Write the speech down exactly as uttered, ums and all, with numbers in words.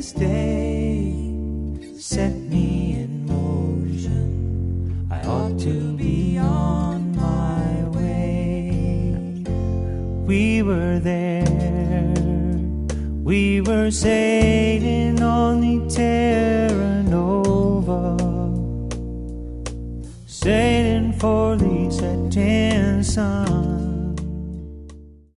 this day set me in motion. I ought to be on my way. We were there, we were sailing on the Terra Nova, sailing for the setting sun.